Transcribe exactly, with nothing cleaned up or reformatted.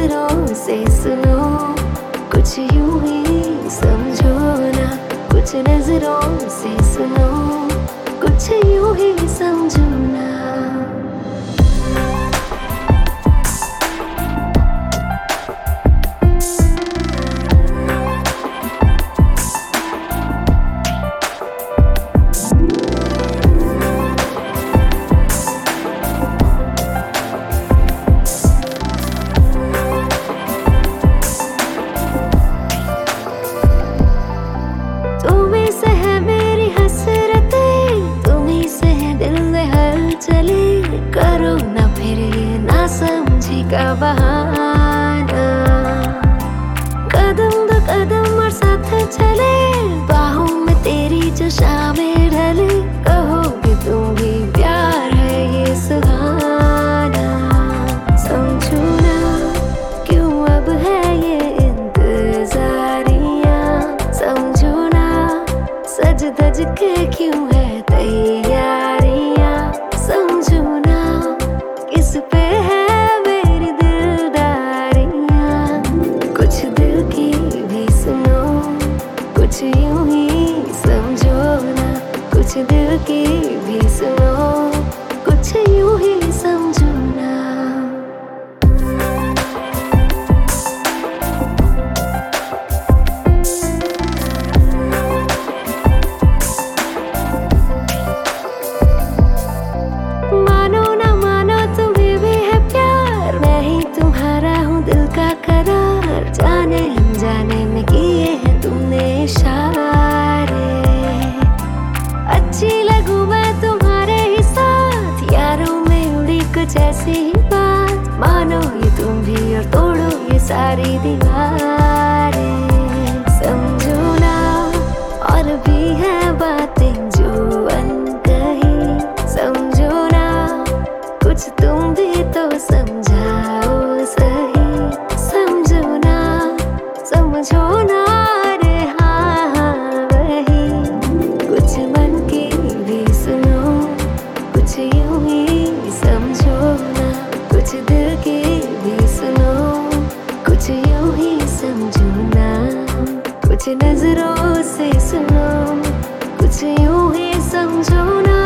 नजरों से सुनो, कुछ यूं ही समझो ना। कुछ नजरों से सुनो, कुछ यूं ही समझो ना। तुम्हीं से है मेरी हसरतें, तुम्हीं से है दिल में हलचले। करो ना फिर ये ना समझी का बहाना, कदम ब कदम और साथ चले, बाहों में तेरी जो शामें ढले। कहोगे तुम भी प्यार है ये सुहाना, समझो ना क्यों अब है ये इंतजारियां। समझो ना सज धज के क्यों है तैयारियां। समझो ना किस पे है मेरी दिलदारियां। कुछ दिल की भी सुनो, कुछ यूं ही समझो ना। कुछ दिल की भी सुनो, कुछ यूं ही समझो ना। मानो ना मानो तुम्हें भी है प्यार, मैं ही तुम्हारा हूँ दिल का करार। जाने अनजाने में किए हैं तुमने इशारे, अच्छी लगूं मैं तुम्हारे ही साथ। यारों में उड़ी कुछ ऐसी ही बात, मानो ये तुम भी और तोड़ो ये सारी दीवारें। समझो ना और भी है बातें जो अनकही। समझो ना कुछ तुम भी तो समझाओ सही। समझो ना समझो ना रे हाँ हाँ वही। कुछ मन की भी सुनो, कुछ यूं ही समझो ना। कुछ दिल की भी सुनो, कुछ यूं ही समझो ना। कुछ नजरों से सुनो, कुछ यूं ही समझो ना।